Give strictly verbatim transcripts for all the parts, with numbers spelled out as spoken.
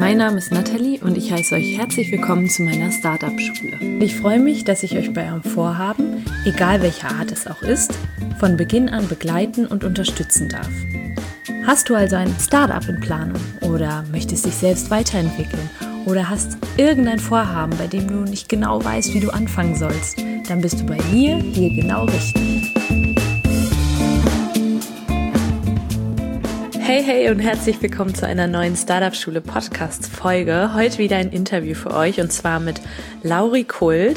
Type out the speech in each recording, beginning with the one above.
Mein Name ist Nathalie und ich heiße euch herzlich willkommen zu meiner Startup-Schule. Ich freue mich, dass ich euch bei eurem Vorhaben, egal welcher Art es auch ist, von Beginn an begleiten und unterstützen darf. Hast du also ein Startup in Planung oder möchtest dich selbst weiterentwickeln oder hast irgendein Vorhaben, bei dem du nicht genau weißt, wie du anfangen sollst, dann bist du bei mir hier genau richtig. Hey, hey und herzlich willkommen zu einer neuen Startup-Schule Podcast-Folge. Heute wieder ein Interview für euch und zwar mit Lauri Kult.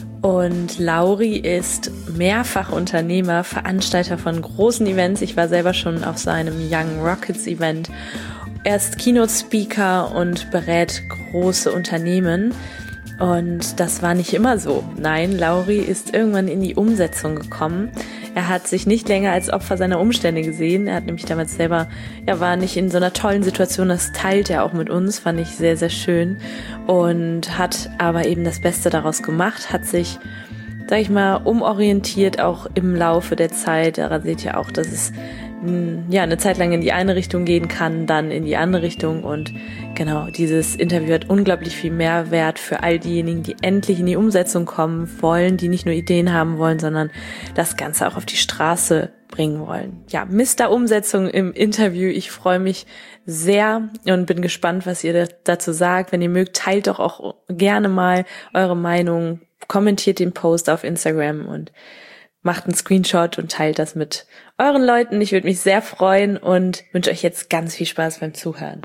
Und Lauri ist Mehrfachunternehmer, Veranstalter von großen Events. Ich war selber schon auf seinem Young Rockets Event. Er ist Keynote-Speaker und berät große Unternehmen. Und das war nicht immer so. Nein, Lauri ist irgendwann in die Umsetzung gekommen. Er hat sich nicht länger als Opfer seiner Umstände gesehen. Er hat nämlich damals selber, ja, war nicht in so einer tollen Situation. Das teilt er auch mit uns, fand ich sehr, sehr schön. Und hat aber eben das Beste daraus gemacht, hat sich, sag ich mal, umorientiert auch im Laufe der Zeit. Daran seht ihr auch, dass es ja eine Zeit lang in die eine Richtung gehen kann, dann in die andere Richtung. Und genau, dieses Interview hat unglaublich viel Mehrwert für all diejenigen, die endlich in die Umsetzung kommen wollen, die nicht nur Ideen haben wollen, sondern das Ganze auch auf die Straße bringen wollen. Ja, Mister Umsetzung im Interview. Ich freue mich sehr und bin gespannt, was ihr dazu sagt. Wenn ihr mögt, teilt doch auch gerne mal eure Meinung, kommentiert den Post auf Instagram und macht einen Screenshot und teilt das mit euren Leuten. Ich würde mich sehr freuen und wünsche euch jetzt ganz viel Spaß beim Zuhören.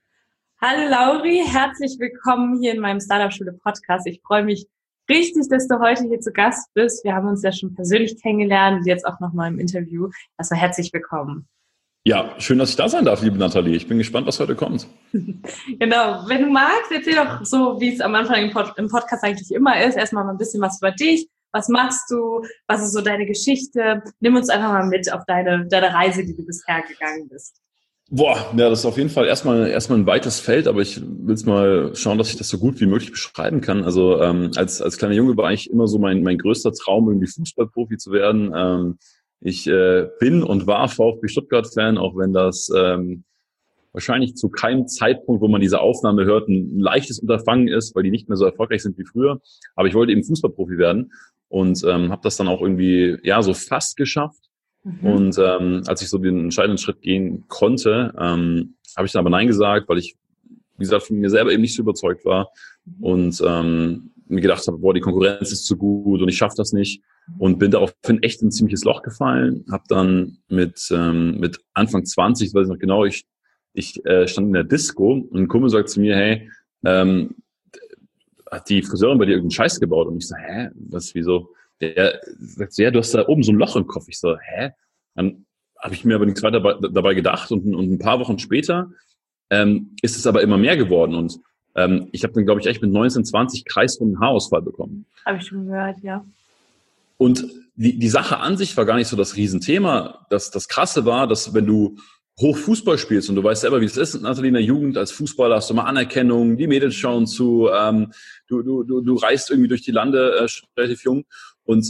Hallo Lauri, herzlich willkommen hier in meinem Startup-Schule-Podcast. Ich freue mich richtig, dass du heute hier zu Gast bist. Wir haben uns ja schon persönlich kennengelernt und jetzt auch nochmal im Interview. Also herzlich willkommen. Ja, schön, dass ich da sein darf, liebe Nathalie. Ich bin gespannt, was heute kommt. Genau, wenn du magst, erzähl doch so, wie es am Anfang im, Pod- im Podcast eigentlich immer ist. Erstmal mal ein bisschen was über dich. Was machst du? Was ist so deine Geschichte? Nimm uns einfach mal mit auf deine, deine Reise, die du bisher gegangen bist. Boah, ja, das ist auf jeden Fall erstmal erstmal ein weites Feld, aber ich will es mal schauen, dass ich das so gut wie möglich beschreiben kann. Also ähm, als als kleiner Junge war eigentlich immer so mein mein größter Traum, irgendwie Fußballprofi zu werden. Ähm, ich äh, bin und war VfB Stuttgart-Fan, auch wenn das ähm, wahrscheinlich zu keinem Zeitpunkt, wo man diese Aufnahme hört, ein leichtes Unterfangen ist, weil die nicht mehr so erfolgreich sind wie früher. Aber ich wollte eben Fußballprofi werden und ähm, habe das dann auch irgendwie ja so fast geschafft. Mhm. Und ähm, als ich so den entscheidenden Schritt gehen konnte, ähm, habe ich dann aber Nein gesagt, weil ich, wie gesagt, von mir selber eben nicht so überzeugt war mhm. und ähm, mir gedacht habe, boah, die Konkurrenz ist zu gut und ich schaffe das nicht. Und bin daraufhin echt in ein ziemliches Loch gefallen. Habe dann mit ähm, mit Anfang zwanzig, ich weiß noch genau, ich ich äh, stand in der Disco und ein Kumpel sagt zu mir, hey, ähm, hat die Friseurin bei dir irgendeinen Scheiß gebaut? Und ich so, hä, was, wieso? Der sagt so, ja, du hast da oben so ein Loch im Kopf. Ich so, hä? Dann habe ich mir aber nichts weiter dabei, dabei gedacht und, und ein paar Wochen später ähm, ist es aber immer mehr geworden und ähm, ich habe dann, glaube ich, echt mit neunzehn, zwanzig kreisrunden Haarausfall bekommen. Habe ich schon gehört, ja. Und die, die Sache an sich war gar nicht so das Riesenthema. Das, das Krasse war, dass wenn du hoch Fußball spielst und du weißt selber, wie es ist, Nathalie, in der Jugend als Fußballer hast du mal Anerkennung, die Mädels schauen zu, ähm, du, du, du, du reist irgendwie durch die Lande äh, relativ jung und,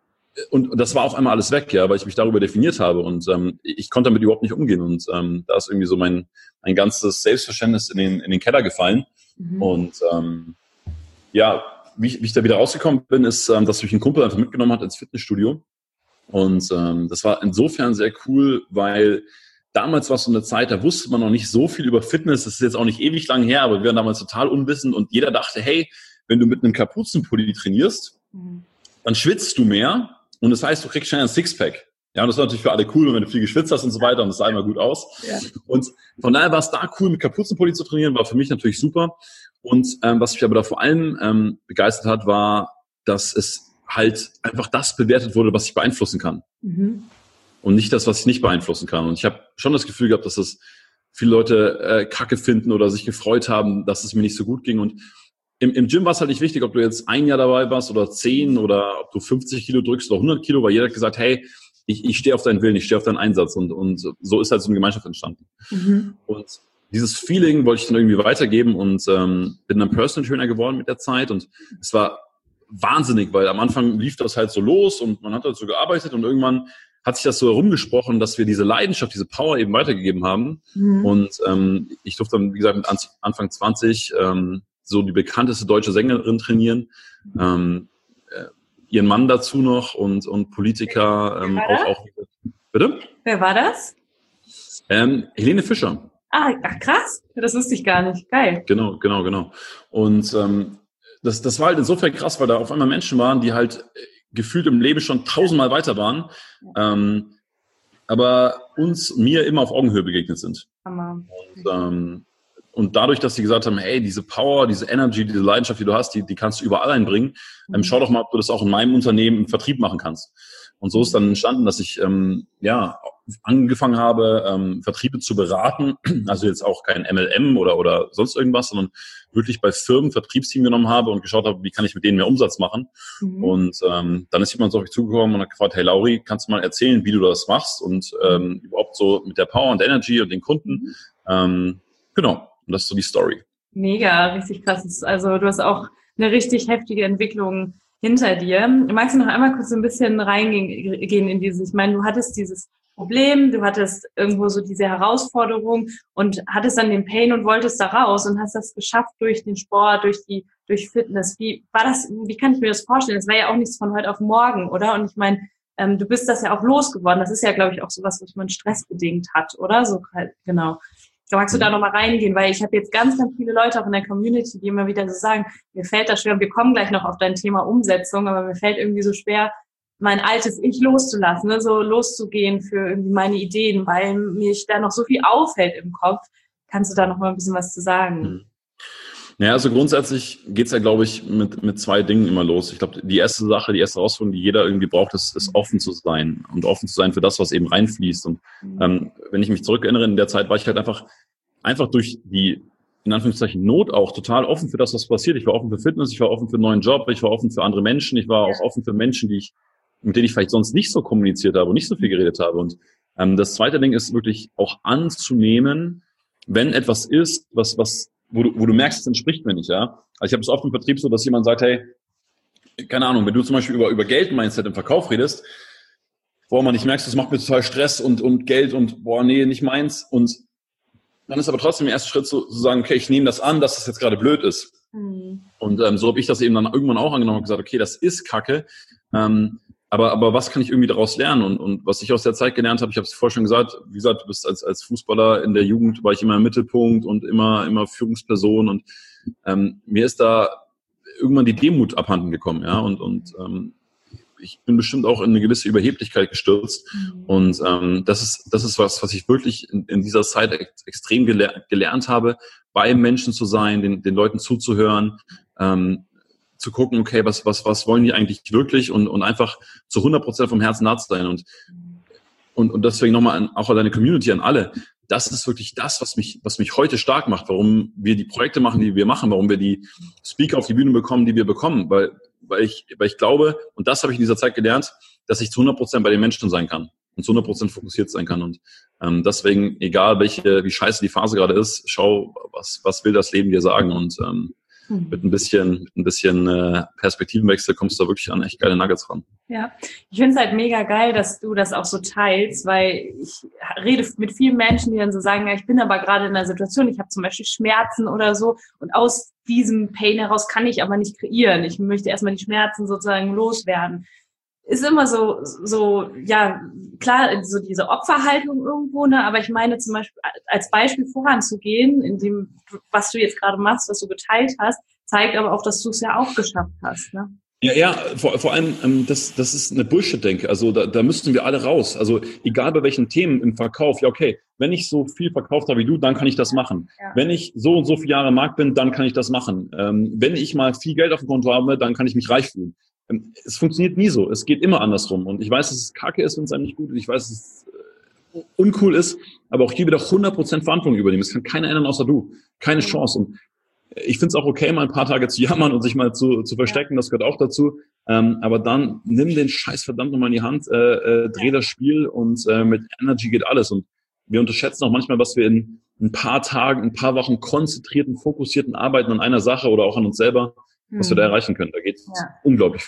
und das war auf einmal alles weg, ja, weil ich mich darüber definiert habe und ähm, ich konnte damit überhaupt nicht umgehen und ähm, da ist irgendwie so mein, mein ganzes Selbstverständnis in den, in den Keller gefallen mhm. und ähm, ja, wie ich, wie ich da wieder rausgekommen bin, ist, ähm, dass mich ein Kumpel einfach mitgenommen hat ins Fitnessstudio und ähm, das war insofern sehr cool, weil damals war es so eine Zeit, da wusste man noch nicht so viel über Fitness. Das ist jetzt auch nicht ewig lang her, aber wir waren damals total unwissend und jeder dachte, hey, wenn du mit einem Kapuzenpulli trainierst, mhm. dann schwitzt du mehr und das heißt, du kriegst schnell ein Sixpack. Ja, und das war natürlich für alle cool, wenn du viel geschwitzt hast und so weiter und das sah immer gut aus. Ja. Und von daher war es da cool, mit Kapuzenpulli zu trainieren, war für mich natürlich super. Und ähm, was mich aber da vor allem ähm, begeistert hat, war, dass es halt einfach das bewertet wurde, was ich beeinflussen kann. Mhm. Und nicht das, was ich nicht beeinflussen kann. Und ich habe schon das Gefühl gehabt, dass das viele Leute äh, Kacke finden oder sich gefreut haben, dass es mir nicht so gut ging. Und im, im Gym war es halt nicht wichtig, ob du jetzt ein Jahr dabei warst oder zehn oder ob du fünfzig Kilo drückst oder hundert Kilo, weil jeder hat gesagt, hey, ich, ich stehe auf deinen Willen, ich stehe auf deinen Einsatz. Und, und so ist halt so eine Gemeinschaft entstanden. Mhm. Und dieses Feeling wollte ich dann irgendwie weitergeben und ähm, bin dann Personal Trainer geworden mit der Zeit. Und es war wahnsinnig, weil am Anfang lief das halt so los und man hat halt so gearbeitet und irgendwann hat sich das so herumgesprochen, dass wir diese Leidenschaft, diese Power eben weitergegeben haben. Mhm. Und ähm, ich durfte dann, wie gesagt, mit Anfang zwanzig ähm, so die bekannteste deutsche Sängerin trainieren. Ähm, äh, ihren Mann dazu noch und, und Politiker ähm, auch, auch. Bitte? Wer war das? Ähm, Helene Fischer. Ah, ach krass, das wusste ich gar nicht. Geil. Genau, genau, genau. Und ähm, das, das war halt insofern krass, weil da auf einmal Menschen waren, die halt gefühlt im Leben schon tausendmal weiter waren, ähm, aber uns, mir immer auf Augenhöhe begegnet sind. Hammer. Und, ähm, und dadurch, dass sie gesagt haben, hey, diese Power, diese Energy, diese Leidenschaft, die du hast, die, die kannst du überall einbringen. Ähm, schau doch mal, ob du das auch in meinem Unternehmen im Vertrieb machen kannst. Und so ist dann entstanden, dass ich ähm, ja angefangen habe, ähm, Vertriebe zu beraten. Also jetzt auch kein M L M oder oder sonst irgendwas, sondern wirklich bei Firmen Vertriebsteam genommen habe und geschaut habe, wie kann ich mit denen mehr Umsatz machen. Mhm. Und ähm, dann ist jemand so auf mich zugekommen und hat gefragt, hey Lauri, kannst du mal erzählen, wie du das machst und ähm, überhaupt so mit der Power und Energy und den Kunden. Mhm. Ähm, genau, und das ist so die Story. Mega, richtig krass. Also du hast auch eine richtig heftige Entwicklung hinter dir. Magst du noch einmal kurz so ein bisschen reingehen in dieses, ich meine, du hattest dieses Problem, du hattest irgendwo so diese Herausforderung und hattest dann den Pain und wolltest da raus und hast das geschafft durch den Sport, durch die, durch Fitness. Wie war das, wie kann ich mir das vorstellen? Das war ja auch nichts von heute auf morgen, oder? Und ich meine, ähm, du bist das ja auch losgeworden. Das ist ja, glaube ich, auch sowas, was man stressbedingt hat, oder? So halt, genau. Magst du da nochmal reingehen? Weil ich habe jetzt ganz, ganz viele Leute auch in der Community, die immer wieder so sagen, mir fällt das schwer, wir kommen gleich noch auf dein Thema Umsetzung, aber mir fällt irgendwie so schwer, mein altes Ich loszulassen, ne? So loszugehen für irgendwie meine Ideen, weil mir da noch so viel aufhält im Kopf. Kannst du da noch mal ein bisschen was zu sagen? Ja, also grundsätzlich geht's ja, glaube ich, mit mit zwei Dingen immer los. Ich glaube, die erste Sache, die erste Herausforderung, die jeder irgendwie braucht, ist, ist offen zu sein und offen zu sein für das, was eben reinfließt. Und ähm, wenn ich mich zurückerinnere, in der Zeit war ich halt einfach einfach durch die, in Anführungszeichen, Not auch total offen für das, was passiert. Ich war offen für Fitness, ich war offen für einen neuen Job, ich war offen für andere Menschen, ich war auch offen für Menschen, die ich mit denen ich vielleicht sonst nicht so kommuniziert habe und nicht so viel geredet habe. Und ähm, das zweite Ding ist wirklich auch anzunehmen, wenn etwas ist, was, was, wo du, wo du merkst, es entspricht mir nicht, ja. Also ich habe es oft im Vertrieb so, dass jemand sagt, hey, keine Ahnung, wenn du zum Beispiel über, über Geld-Mindset im Verkauf redest, boah, man, ich merkst, das macht mir total Stress und, und Geld und boah, nee, nicht meins. Und dann ist aber trotzdem der erste Schritt zu, zu sagen, okay, ich nehme das an, dass das jetzt gerade blöd ist. Mhm. Und ähm, so habe ich das eben dann irgendwann auch angenommen und gesagt, okay, das ist Kacke. Ähm, Aber, aber was kann ich irgendwie daraus lernen? Und, und was ich aus der Zeit gelernt habe, ich habe es vorher schon gesagt, wie gesagt, du bist als, als Fußballer in der Jugend, war ich immer im Mittelpunkt und immer, immer Führungsperson. Und ähm, mir ist da irgendwann die Demut abhanden gekommen, ja. Und, und ähm, ich bin bestimmt auch in eine gewisse Überheblichkeit gestürzt. Mhm. Und ähm, das ist, das ist was, was ich wirklich in, in dieser Zeit ex, extrem gele- gelernt habe, bei Menschen zu sein, den, den Leuten zuzuhören, ähm, zu gucken, okay, was, was, was wollen die eigentlich wirklich und, und einfach zu hundert Prozent vom Herzen nah zu sein und, und, und deswegen nochmal an, auch an deine Community, an alle. Das ist wirklich das, was mich, was mich heute stark macht, warum wir die Projekte machen, die wir machen, warum wir die Speaker auf die Bühne bekommen, die wir bekommen, weil, weil ich, weil ich glaube, und das habe ich in dieser Zeit gelernt, dass ich zu hundert Prozent bei den Menschen sein kann und zu hundert Prozent fokussiert sein kann und, ähm, deswegen, egal welche, wie scheiße die Phase gerade ist, schau, was, was will das Leben dir sagen und, ähm, mit ein bisschen, mit ein bisschen äh, Perspektivenwechsel kommst du da wirklich an echt geile Nuggets ran. Ja, ich finde es halt mega geil, dass du das auch so teilst, weil ich rede mit vielen Menschen, die dann so sagen, ja, ich bin aber gerade in einer Situation, ich habe zum Beispiel Schmerzen oder so und aus diesem Pain heraus kann ich aber nicht kreieren. Ich möchte erstmal die Schmerzen sozusagen loswerden. Ist immer so, so, ja, klar, so diese Opferhaltung irgendwo, ne, aber ich meine zum Beispiel als Beispiel voranzugehen, in dem, was du jetzt gerade machst, was du geteilt hast, zeigt aber auch, dass du es ja auch geschafft hast, ne? Ja, ja, vor, vor allem, ähm, das, das ist eine Bullshit-Denke. Also da, da müssten wir alle raus. Also egal bei welchen Themen im Verkauf, ja okay, wenn ich so viel verkauft habe wie du, dann kann ich das machen. Ja. Wenn ich so und so viele Jahre im Markt bin, dann kann ich das machen. Ähm, wenn ich mal viel Geld auf dem Konto habe, dann kann ich mich reich fühlen. Es funktioniert nie so. Es geht immer andersrum. Und ich weiß, dass es kacke ist, wenn es einem nicht gut ist. Ich weiß, dass es äh, uncool ist. Aber auch hier wieder hundert Prozent Verantwortung übernehmen. Das kann keiner ändern außer du. Keine Chance. Und ich finde es auch okay, mal ein paar Tage zu jammern und sich mal zu, zu verstecken. Das gehört auch dazu. Ähm, aber dann nimm den Scheiß verdammt nochmal in die Hand, äh, äh, dreh das Spiel und äh, mit Energy geht alles. Und wir unterschätzen auch manchmal, was wir in ein paar Tagen, ein paar Wochen konzentrierten, fokussierten Arbeiten an einer Sache oder auch an uns selber, was wir da erreichen können. Da geht ja. unglaublich viel.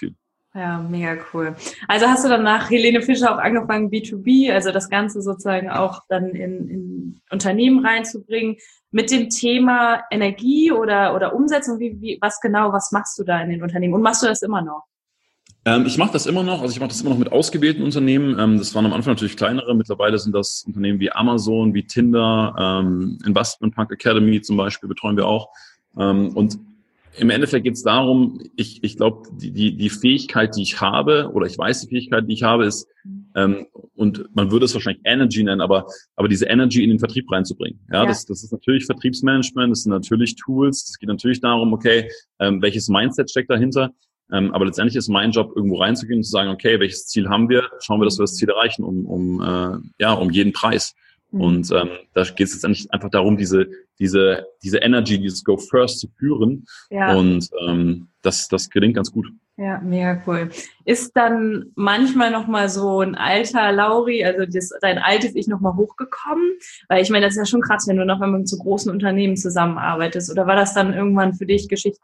Ja, mega cool. Also hast du dann nach Helene Fischer auch angefangen, B zwei B, also das Ganze sozusagen auch dann in, in Unternehmen reinzubringen, mit dem Thema Energie oder, oder Umsetzung? Wie, wie, was genau, was machst du da in den Unternehmen? Und machst du das immer noch? Ähm, ich mache das immer noch, also ich mache das immer noch mit ausgewählten Unternehmen. Ähm, das waren am Anfang natürlich kleinere. Mittlerweile sind das Unternehmen wie Amazon, wie Tinder, ähm, Investment Punk Academy zum Beispiel betreuen wir auch. Ähm, und im Endeffekt geht es darum, ich, ich glaube, die, die, die Fähigkeit, die ich habe, oder ich weiß, die Fähigkeit, die ich habe, ist, ähm, und man würde es wahrscheinlich Energy nennen, aber, aber diese Energy in den Vertrieb reinzubringen. Ja, ja. Das, das ist natürlich Vertriebsmanagement, das sind natürlich Tools, es geht natürlich darum, okay, ähm, welches Mindset steckt dahinter, ähm, aber letztendlich ist mein Job, irgendwo reinzugehen und zu sagen, okay, welches Ziel haben wir, schauen wir, dass wir das Ziel erreichen, um, um, äh, ja, um jeden Preis. Mhm. Und ähm, da geht es letztendlich einfach darum, diese diese diese Energy, dieses Go First zu führen. Ja. Und ähm, das das gelingt ganz gut. Ja, mega cool. Ist dann manchmal nochmal so ein alter Lauri, also das, dein altes Ich nochmal hochgekommen? Weil ich meine, das ist ja schon krass, wenn du noch einmal mit so großen Unternehmen zusammenarbeitest. Oder war das dann irgendwann für dich Geschichte?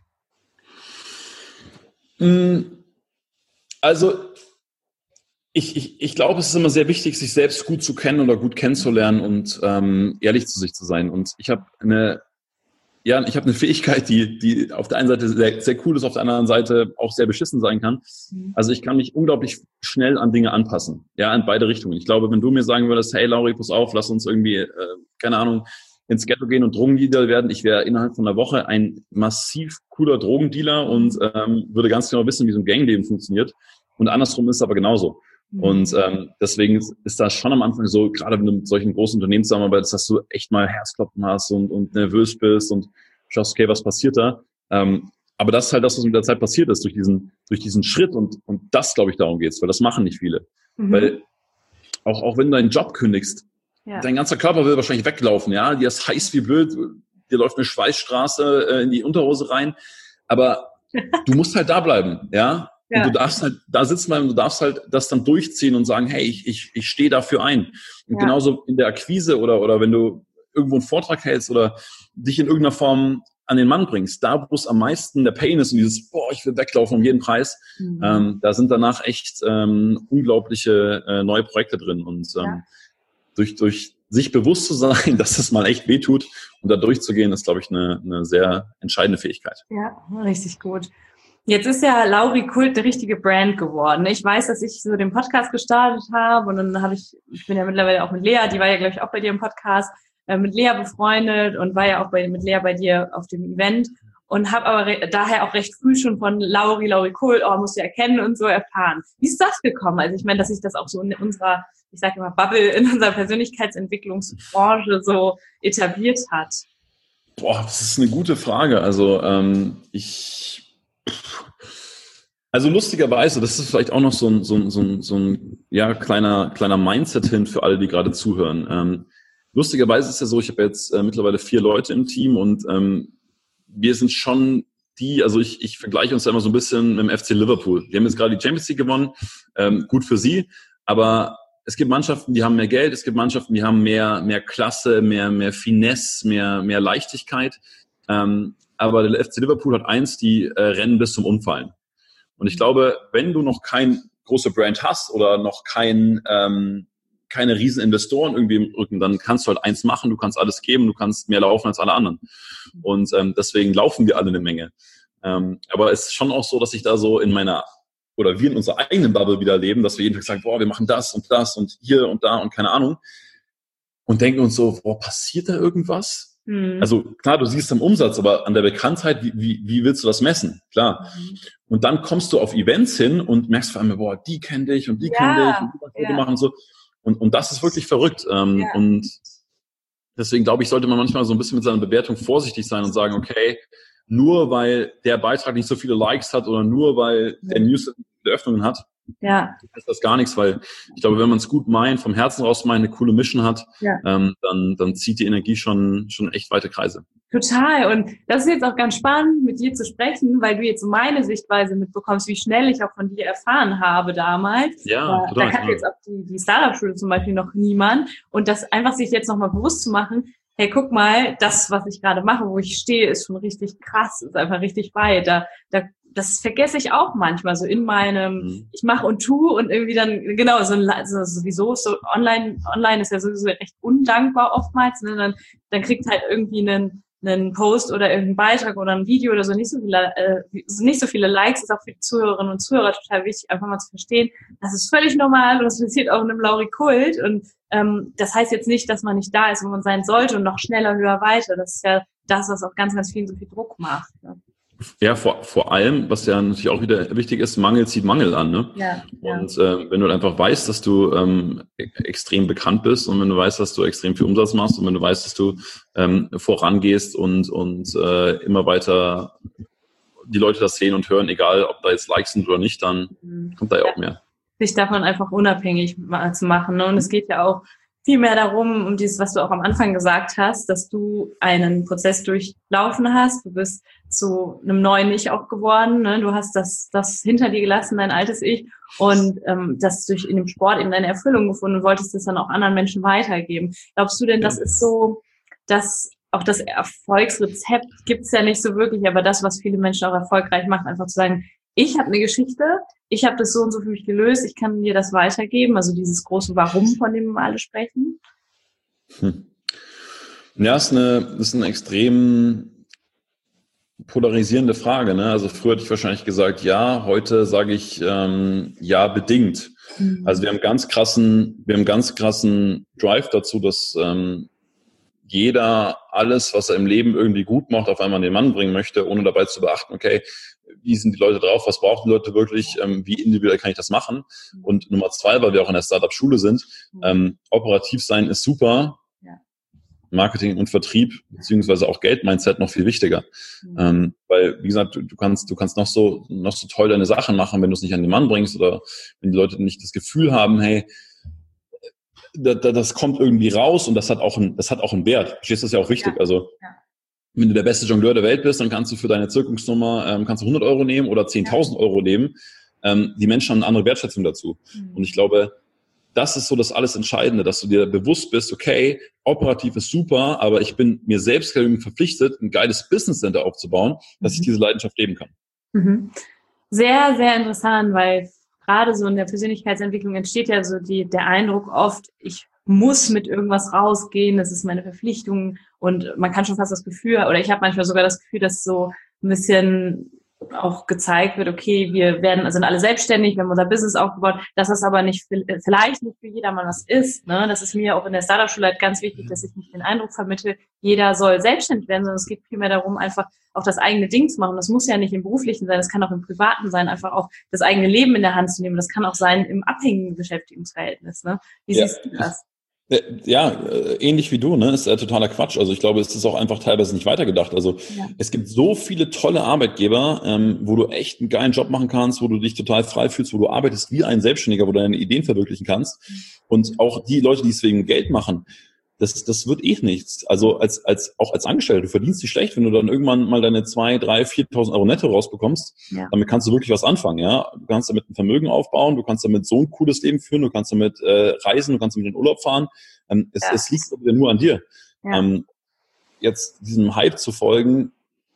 Also Ich, ich, ich glaube, es ist immer sehr wichtig, sich selbst gut zu kennen oder gut kennenzulernen und ähm, ehrlich zu sich zu sein. Und ich habe eine, ja, ich habe eine Fähigkeit, die, die auf der einen Seite sehr, sehr cool ist, auf der anderen Seite auch sehr beschissen sein kann. Also ich kann mich unglaublich schnell an Dinge anpassen, ja, in beide Richtungen. Ich glaube, wenn du mir sagen würdest, hey Lauri, pass auf, lass uns irgendwie, äh, keine Ahnung, ins Ghetto gehen und Drogendealer werden, ich wäre innerhalb von einer Woche ein massiv cooler Drogendealer und ähm, würde ganz genau wissen, wie so ein Gangleben funktioniert. Und andersrum ist es aber genauso. Und ähm, deswegen ist das schon am Anfang so, gerade wenn du mit solchen großen Unternehmen zusammenarbeitest, dass du echt mal Herzklopfen hast und, und nervös bist und schaust, okay, was passiert da? Ähm, aber das ist halt das, was mit der Zeit passiert ist, durch diesen durch diesen Schritt. Und und das, glaube ich, darum geht's, weil das machen nicht viele. Mhm. Weil auch auch wenn du deinen Job kündigst, ja. dein ganzer Körper will wahrscheinlich weglaufen, ja, dir ist heiß wie blöd, dir läuft eine Schweißstraße äh, in die Unterhose rein, aber du musst halt da bleiben, ja. Ja. Und du darfst halt da sitzen bleiben, du darfst halt das dann durchziehen und sagen, hey, ich, ich, ich stehe dafür ein. Und ja. genauso in der Akquise oder, oder wenn du irgendwo einen Vortrag hältst oder dich in irgendeiner Form an den Mann bringst, da wo es am meisten der Pain ist und dieses, boah, ich will weglaufen um jeden Preis, mhm. ähm, da sind danach echt ähm, unglaubliche äh, neue Projekte drin. Und ähm, ja. durch, durch sich bewusst zu sein, dass es mal echt wehtut und da durchzugehen, ist, glaube ich, eine, eine sehr entscheidende Fähigkeit. Ja, richtig gut. Jetzt ist ja Lauri Kult eine richtige Brand geworden. Ich weiß, dass ich so den Podcast gestartet habe und dann habe ich, ich bin ja mittlerweile auch mit Lea, die war ja, glaube ich, auch bei dir im Podcast, äh, mit Lea befreundet und war ja auch bei, mit Lea bei dir auf dem Event und habe aber re- daher auch recht früh schon von Lauri, Lauri Kult, oh, musst du erkennen und so erfahren. Wie ist das gekommen? Also ich meine, dass sich das auch so in unserer, ich sage immer Bubble, in unserer Persönlichkeitsentwicklungsbranche so etabliert hat. Boah, das ist eine gute Frage. Also ähm, ich Also lustigerweise, das ist vielleicht auch noch so ein, so ein, so ein, so ein ja, kleiner, kleiner Mindset-Hint für alle, die gerade zuhören. Ähm, lustigerweise ist ja so, ich habe jetzt äh, mittlerweile vier Leute im Team und ähm, wir sind schon die, also ich, ich vergleiche uns ja immer so ein bisschen mit dem F C Liverpool. Die haben jetzt gerade die Champions League gewonnen, ähm, gut für sie, aber es gibt Mannschaften, die haben mehr Geld, es gibt Mannschaften, die haben mehr, mehr Klasse, mehr, mehr Finesse, mehr, mehr Leichtigkeit. Ähm, aber der F C Liverpool hat eins, die äh, rennen bis zum Umfallen. Und ich glaube, wenn du noch kein große Brand hast oder noch kein, ähm, keine riesen Investoren irgendwie im Rücken, dann kannst du halt eins machen, du kannst alles geben, du kannst mehr laufen als alle anderen. Und ähm, deswegen laufen wir alle eine Menge. Ähm, aber es ist schon auch so, dass ich da so in meiner, oder wir in unserer eigenen Bubble wieder leben, dass wir jeden Tag sagen, boah, wir machen das und das und hier und da und keine Ahnung. Und denken uns so, boah, passiert da irgendwas? Mhm. Also klar, du siehst am Umsatz, aber an der Bekanntheit, wie, wie, wie willst du das messen? Klar. Mhm. Und dann kommst du auf Events hin und merkst vor allem, boah, die kenn dich und die ja, kenn dich und die kannst ja. machen und so. Und, und das ist wirklich verrückt. Ähm, ja. Und deswegen glaube ich, sollte man manchmal so ein bisschen mit seiner Bewertung vorsichtig sein und sagen, okay, nur weil der Beitrag nicht so viele Likes hat oder nur weil der News Öffnungen hat, ja. ist das gar nichts, weil ich glaube, wenn man es gut meint, vom Herzen raus meint, eine coole Mission hat, ja. ähm, dann, dann zieht die Energie schon, schon echt weite Kreise. Total. Und das ist jetzt auch ganz spannend, mit dir zu sprechen, weil du jetzt so meine Sichtweise mitbekommst, wie schnell ich auch von dir erfahren habe damals. Ja, da, total. Da kannte jetzt auch die, die Startup-Schule zum Beispiel noch niemand. Und das einfach sich jetzt nochmal bewusst zu machen, hey, guck mal, das, was ich gerade mache, wo ich stehe, ist schon richtig krass, ist einfach richtig weit. Da, da das vergesse ich auch manchmal, so in meinem, mhm. ich mache und tu und irgendwie dann, genau, so, so sowieso so online, online ist ja sowieso recht undankbar oftmals, ne? Dann, dann kriegt halt irgendwie einen, einen Post oder irgendeinen Beitrag oder ein Video oder so nicht so viele, äh, nicht so viele Likes, ist auch für die Zuhörerinnen und Zuhörer total wichtig, einfach mal zu verstehen, das ist völlig normal und das passiert auch in einem Lauri Kult und ähm, das heißt jetzt nicht, dass man nicht da ist, wo man sein sollte und noch schneller, höher, weiter. Das ist ja das, was auch ganz, ganz vielen so viel Druck macht. Ne? Ja, vor, vor allem, was ja natürlich auch wieder wichtig ist, Mangel zieht Mangel an. Ne? Ja, und ja. Äh, wenn du einfach weißt, dass du ähm, extrem bekannt bist und wenn du weißt, dass du extrem viel Umsatz machst und wenn du weißt, dass du ähm, vorangehst und, und äh, immer weiter die Leute das sehen und hören, egal ob da jetzt Likes sind oder nicht, dann mhm. kommt da ja auch mehr. Sich davon einfach unabhängig zu machen. Ne? Und es geht ja auch viel mehr darum, um dieses, was du auch am Anfang gesagt hast, dass du einen Prozess durchlaufen hast. Du bist zu einem neuen Ich auch geworden. Ne? Du hast das, das hinter dir gelassen, dein altes Ich. Und ähm, das durch in dem Sport eben deine Erfüllung gefunden und wolltest das dann auch anderen Menschen weitergeben. Glaubst du denn, das ist so, dass auch das Erfolgsrezept gibt's ja nicht so wirklich, aber das, was viele Menschen auch erfolgreich macht, einfach zu sagen, ich habe eine Geschichte, ich habe das so und so für mich gelöst, ich kann dir das weitergeben, also dieses große Warum, von dem wir alle sprechen? Hm. Ja, ist eine, ist eine extrem polarisierende Frage. Ne? Also früher hätte ich wahrscheinlich gesagt, ja, heute sage ich ähm, ja bedingt. Mhm. Also wir haben ganz krassen, wir haben ganz krassen Drive dazu, dass ähm, jeder alles, was er im Leben irgendwie gut macht, auf einmal an den Mann bringen möchte, ohne dabei zu beachten, okay, wie sind die Leute drauf, was brauchen die Leute wirklich, ähm, wie individuell kann ich das machen? Und Nummer zwei, weil wir auch in der Startup-Schule sind, ähm, operativ sein ist super, ja. Marketing und Vertrieb, beziehungsweise auch Geld-Mindset noch viel wichtiger. Mhm. Ähm, weil, wie gesagt, du, du kannst, du kannst noch so, noch so toll deine Sachen machen, wenn du es nicht an den Mann bringst oder wenn die Leute nicht das Gefühl haben, hey, das kommt irgendwie raus und das hat auch ein, das hat auch einen Wert. Verstehst du, das ist ja auch wichtig. Ja. Also, ja. wenn du der beste Jongleur der Welt bist, dann kannst du für deine Zirkusnummer, ähm, kannst du hundert Euro nehmen oder zehntausend Euro nehmen. Ähm, die Menschen haben eine andere Wertschätzung dazu. Mhm. Und ich glaube, das ist so das alles Entscheidende, dass du dir bewusst bist, okay, operativ ist super, aber ich bin mir selbst verpflichtet, ein geiles Business Center aufzubauen, dass mhm. ich diese Leidenschaft leben kann. Mhm. Sehr, sehr interessant, weil gerade so in der Persönlichkeitsentwicklung entsteht ja so die, der Eindruck oft, ich muss mit irgendwas rausgehen, das ist meine Verpflichtung und man kann schon fast das Gefühl, oder ich habe manchmal sogar das Gefühl, dass so ein bisschen auch gezeigt wird, okay, wir werden, also sind alle selbstständig, wir haben unser Business aufgebaut, dass das aber nicht, vielleicht nicht für jedermann was ist, ne? Das ist mir auch in der Startup-Schule halt ganz wichtig, dass ich nicht den Eindruck vermittle, jeder soll selbstständig werden, sondern es geht vielmehr darum, einfach auch das eigene Ding zu machen. Das muss ja nicht im Beruflichen sein, das kann auch im Privaten sein, einfach auch das eigene Leben in der Hand zu nehmen. Das kann auch sein im abhängigen Beschäftigungsverhältnis, ne? Wie ja. siehst du das? Ja, ähnlich wie du, ne? Ist ja totaler Quatsch. Also ich glaube, es ist auch einfach teilweise nicht weitergedacht. Also ja. es gibt so viele tolle Arbeitgeber, ähm, wo du echt einen geilen Job machen kannst, wo du dich total frei fühlst, wo du arbeitest wie ein Selbstständiger, wo du deine Ideen verwirklichen kannst. Und auch die Leute, die es wegen Geld machen, das, das wird eh nichts. Also als, als, auch als Angestellter, du verdienst nicht schlecht, wenn du dann irgendwann mal deine zwei, drei, viertausend Euro netto rausbekommst. Ja. Damit kannst du wirklich was anfangen, ja. Du kannst damit ein Vermögen aufbauen, du kannst damit so ein cooles Leben führen, du kannst damit äh, reisen, du kannst damit in den Urlaub fahren. Ähm, es, ja. es liegt nur an dir. Ja. Ähm, jetzt diesem Hype zu folgen,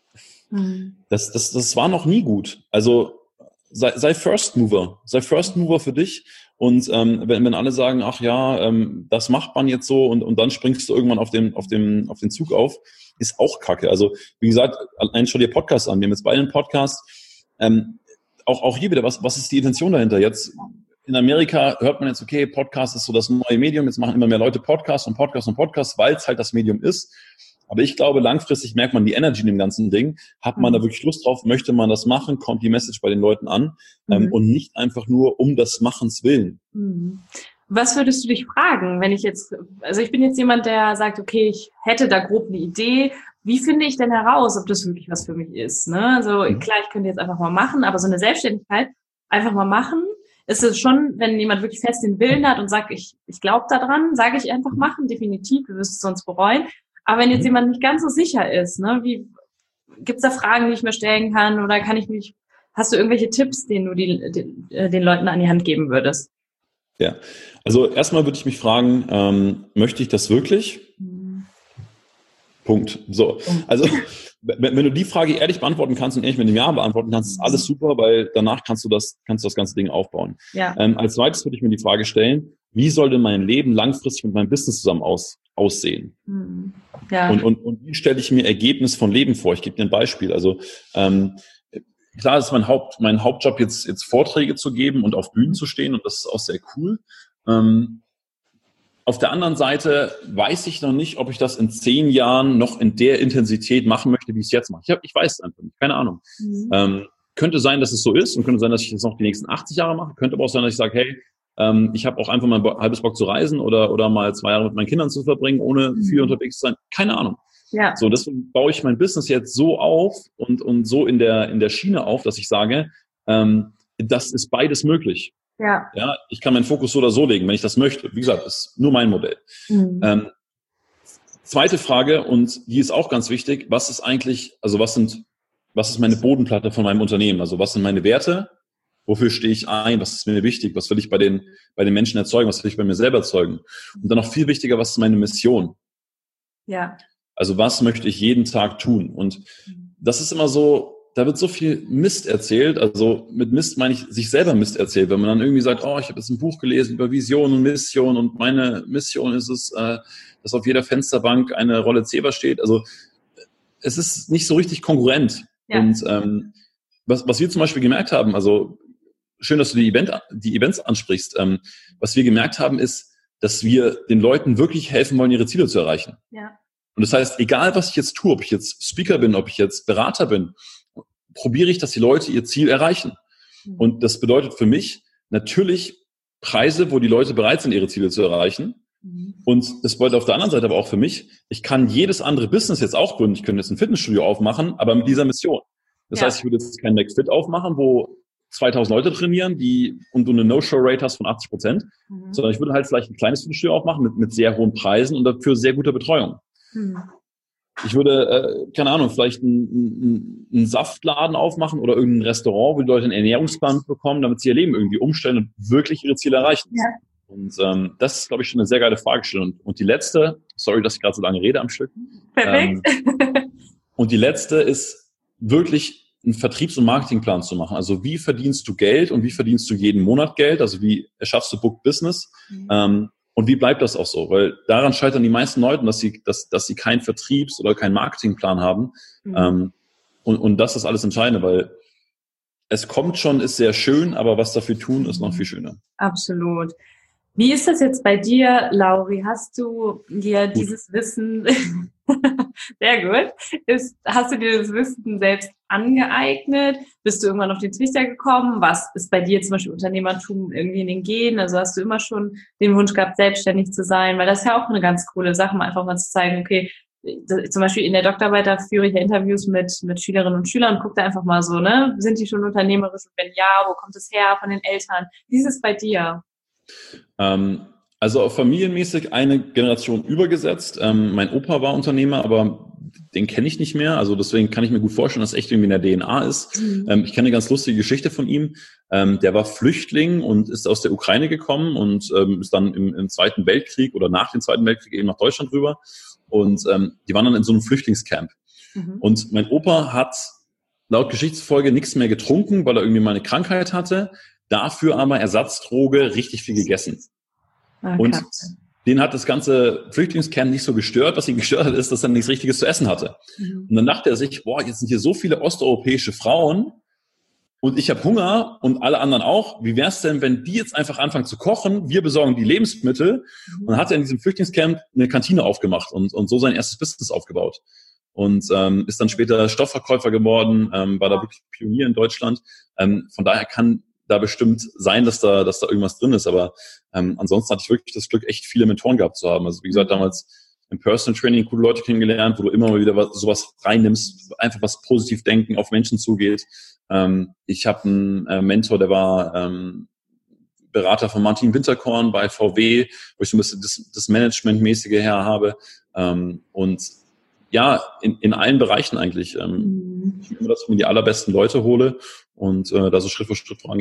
mhm. das, das, das war noch nie gut. Also sei, sei First Mover, sei First Mover für dich. Und ähm, wenn, wenn alle sagen, ach ja, ähm, das macht man jetzt so und, und dann springst du irgendwann auf den, auf den, auf den Zug auf, ist auch Kacke. Also wie gesagt, allein schau dir Podcasts an. Wir haben jetzt beide einen Podcast. Ähm, auch, auch hier wieder, was, was ist die Intention dahinter? Jetzt in Amerika hört man jetzt, okay, Podcast ist so das neue Medium. Jetzt machen immer mehr Leute Podcasts und Podcasts und Podcasts, weil es halt das Medium ist. Aber ich glaube, langfristig merkt man die Energy in dem ganzen Ding. Hat man da wirklich Lust drauf? Möchte man das machen? Kommt die Message bei den Leuten an? Mhm. Ähm, und nicht einfach nur um des Machens willen. Mhm. Was würdest du dich fragen, wenn ich jetzt, also ich bin jetzt jemand, der sagt, okay, ich hätte da grob eine Idee. Wie finde ich denn heraus, ob das wirklich was für mich ist? Ne? Also mhm. klar, ich könnte jetzt einfach mal machen, aber so eine Selbstständigkeit einfach mal machen, ist es schon, wenn jemand wirklich fest den Willen hat und sagt, ich, ich glaube daran, sage ich einfach machen, definitiv, du wirst es sonst bereuen. Aber wenn jetzt jemand nicht ganz so sicher ist, ne, wie gibt's da Fragen, die ich mir stellen kann, oder kann ich mich, hast du irgendwelche Tipps, denen du die, die, den Leuten an die Hand geben würdest? Ja, also erstmal würde ich mich fragen, ähm, möchte ich das wirklich? Punkt. So, also wenn, wenn du die Frage ehrlich beantworten kannst und ehrlich mit einem Ja beantworten kannst, ist alles super, weil danach kannst du das, kannst du das ganze Ding aufbauen. Ja. Ähm, als zweites würde ich mir die Frage stellen, wie soll denn mein Leben langfristig mit meinem Business zusammen aus, aussehen? Mhm. Ja. Und, und, und wie stelle ich mir Ergebnis von Leben vor? Ich gebe dir ein Beispiel. Also ähm, klar ist mein Haupt, mein Hauptjob jetzt, jetzt Vorträge zu geben und auf Bühnen zu stehen und das ist auch sehr cool. Ähm, Auf der anderen Seite weiß ich noch nicht, ob ich das in zehn Jahren noch in der Intensität machen möchte, wie ich es jetzt mache. Ich, hab, ich weiß es einfach nicht, keine Ahnung. Mhm. Ähm, könnte sein, dass es so ist und könnte sein, dass ich das noch die nächsten achtzig Jahre mache. Könnte aber auch sein, dass ich sage, hey, ähm, ich habe auch einfach mal ein halbes Bock zu reisen oder, oder mal zwei Jahre mit meinen Kindern zu verbringen, ohne mhm. viel unterwegs zu sein. Keine Ahnung. Ja. So, deswegen baue ich mein Business jetzt so auf und, und so in der, in der Schiene auf, dass ich sage, ähm, das ist beides möglich. Ja. Ja, ich kann meinen Fokus so oder so legen, wenn ich das möchte. Wie gesagt, das ist nur mein Modell. Mhm. Ähm, zweite Frage, und die ist auch ganz wichtig, was ist eigentlich, also was sind, was ist meine Bodenplatte von meinem Unternehmen? Also was sind meine Werte? Wofür stehe ich ein? Was ist mir wichtig? Was will ich bei den, bei den Menschen erzeugen? Was will ich bei mir selber erzeugen? Und dann noch viel wichtiger, was ist meine Mission? Ja. Also was möchte ich jeden Tag tun? Und das ist immer so, da wird so viel Mist erzählt, also mit Mist meine ich sich selber Mist erzählt, wenn man dann irgendwie sagt, oh, ich habe jetzt ein Buch gelesen über Vision und Mission und meine Mission ist es, äh, dass auf jeder Fensterbank eine Rolle Zebra steht. Also es ist nicht so richtig kongruent. Ja. Und ähm, was, was wir zum Beispiel gemerkt haben, also schön, dass du die, Event, die Events ansprichst, ähm, was wir gemerkt haben ist, dass wir den Leuten wirklich helfen wollen, ihre Ziele zu erreichen. Ja. Und das heißt, egal was ich jetzt tue, ob ich jetzt Speaker bin, ob ich jetzt Berater bin, probiere ich, dass die Leute ihr Ziel erreichen. Mhm. Und das bedeutet für mich natürlich Preise, wo die Leute bereit sind, ihre Ziele zu erreichen. Mhm. Und das bedeutet auf der anderen Seite aber auch für mich, ich kann jedes andere Business jetzt auch gründen. Ich könnte jetzt ein Fitnessstudio aufmachen, aber mit dieser Mission. Das ja. heißt, ich würde jetzt kein McFit aufmachen, wo zweitausend Leute trainieren, die und du eine No-Show-Rate hast von achtzig Prozent, mhm. sondern ich würde halt vielleicht ein kleines Fitnessstudio aufmachen mit, mit sehr hohen Preisen und dafür sehr guter Betreuung. Mhm. Ich würde, äh, keine Ahnung, vielleicht einen, einen, einen Saftladen aufmachen oder irgendein Restaurant, wo die Leute einen Ernährungsplan bekommen, damit sie ihr Leben irgendwie umstellen und wirklich ihre Ziele erreichen. Ja. Und ähm, das ist, glaube ich, schon eine sehr geile Fragestellung. Und, und die letzte, sorry, dass ich gerade so lange rede am Stück. Perfekt. Ähm, und die letzte ist wirklich einen Vertriebs- und Marketingplan zu machen. Also wie verdienst du Geld und wie verdienst du jeden Monat Geld? Also wie erschaffst du Book Business? Mhm. Ähm, Und wie bleibt das auch so? Weil daran scheitern die meisten Leute, dass sie, dass, dass sie keinen Vertriebs- oder keinen Marketingplan haben. Mhm. Ähm, und, und das ist alles Entscheidende, weil es kommt schon, ist sehr schön, aber was dafür tun, ist noch viel schöner. Absolut. Wie ist das jetzt bei dir, Lauri? Hast du dir gut. dieses Wissen, sehr gut, ist, hast du dir das Wissen selbst angeeignet? Bist du irgendwann auf den Trichter gekommen? Was ist bei dir zum Beispiel Unternehmertum irgendwie in den Genen? Also hast du immer schon den Wunsch gehabt, selbstständig zu sein? Weil das ist ja auch eine ganz coole Sache, mal einfach mal zu zeigen, okay, zum Beispiel in der Doktorarbeit, da führe ich ja Interviews mit, mit Schülerinnen und Schülern und gucke da einfach mal so, ne? Sind die schon unternehmerisch? Und wenn ja, wo kommt es her? Von den Eltern? Wie ist es bei dir? Ähm, also auf familienmäßig eine Generation übergesetzt. Ähm, mein Opa war Unternehmer, aber den kenne ich nicht mehr. Also deswegen kann ich mir gut vorstellen, dass es echt irgendwie in der D N A ist. Mhm. Ähm, ich kenne eine ganz lustige Geschichte von ihm. Ähm, der war Flüchtling und ist aus der Ukraine gekommen und ähm, ist dann im, im Zweiten Weltkrieg oder nach dem Zweiten Weltkrieg eben nach Deutschland rüber. Und ähm, die waren dann in so einem Flüchtlingscamp. Mhm. Und mein Opa hat laut Geschichtsfolge nichts mehr getrunken, weil er irgendwie mal eine Krankheit hatte. Dafür aber Ersatzdroge richtig viel gegessen. Okay. Und den hat das ganze Flüchtlingscamp nicht so gestört. Was ihn gestört hat, ist, dass er nichts Richtiges zu essen hatte. Mhm. Und dann dachte er sich, boah, jetzt sind hier so viele osteuropäische Frauen und ich habe Hunger und alle anderen auch. Wie wäre es denn, wenn die jetzt einfach anfangen zu kochen? Wir besorgen die Lebensmittel. Mhm. Und dann hat er in diesem Flüchtlingscamp eine Kantine aufgemacht und, und so sein erstes Business aufgebaut. Und ähm, ist dann später Stoffverkäufer geworden, ähm, war da wirklich Pionier in Deutschland. Ähm, von daher kann da bestimmt sein, dass da, dass da irgendwas drin ist. Aber ähm, ansonsten hatte ich wirklich das Glück, echt viele Mentoren gehabt zu haben. Also wie gesagt, damals im Personal Training coole Leute kennengelernt, wo du immer mal wieder was, sowas reinnimmst, einfach was positiv denken, auf Menschen zugeht. Ähm, ich habe einen äh, Mentor, der war ähm, Berater von Martin Winterkorn bei V W, wo ich so ein bisschen das, das Managementmäßige her habe. Ähm, und ja, in, in allen Bereichen eigentlich. Ähm, mhm. Ich will immer, dass ich mir die allerbesten Leute hole und äh, da so Schritt für Schritt vorangehe.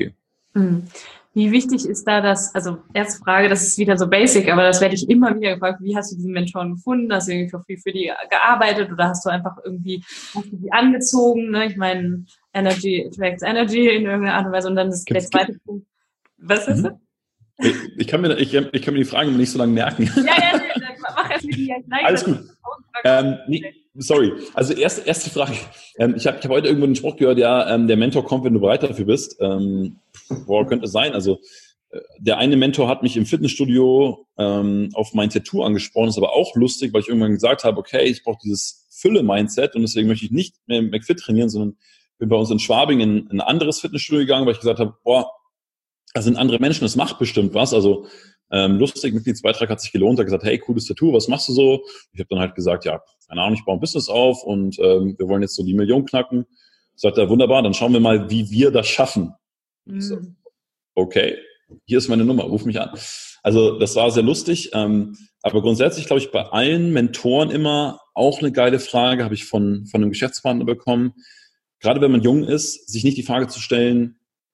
Mhm. Wie wichtig ist da das, also erste Frage, das ist wieder so basic, aber das werde ich immer wieder gefragt, wie hast du diesen Mentoren gefunden? Hast du irgendwie für, für die gearbeitet oder hast du einfach irgendwie, hast du die angezogen? Ne? Ich meine, Energy attracts Energy in irgendeiner Art und Weise. Und dann ist der zweite Punkt, was ist das? Ich, ich, kann mir, ich, ich kann mir die Fragen nicht so lange merken. Ja, ja, nee, mach erst die gleich. Alles gut. Ähm, nee, sorry. Also erste, erste Frage. Ähm, ich habe ich hab heute irgendwo einen Spruch gehört, ja, ähm, der Mentor kommt, wenn du bereit dafür bist. Ähm, boah, könnte es sein. Also äh, der eine Mentor hat mich im Fitnessstudio ähm, auf mein Tattoo angesprochen. Das ist aber auch lustig, weil ich irgendwann gesagt habe, okay, ich brauche dieses Fülle-Mindset und deswegen möchte ich nicht mehr McFit trainieren, sondern bin bei uns in Schwabing in, in ein anderes Fitnessstudio gegangen, weil ich gesagt habe, boah, das sind andere Menschen, das macht bestimmt was. Also ähm, lustig, Mitgliedsbeitrag hat sich gelohnt. Er hat gesagt, hey, cooles Tattoo, was machst du so? Ich habe dann halt gesagt, ja, keine Ahnung, ich baue ein Business auf und ähm, wir wollen jetzt so die Million knacken. Sagt er, wunderbar, dann schauen wir mal, wie wir das schaffen. Mhm. So, okay, hier ist meine Nummer, ruf mich an. Also das war sehr lustig. Ähm, aber grundsätzlich, glaube ich, bei allen Mentoren immer auch eine geile Frage, habe ich von, von einem Geschäftspartner bekommen. Gerade wenn man jung ist, sich nicht die Frage zu stellen,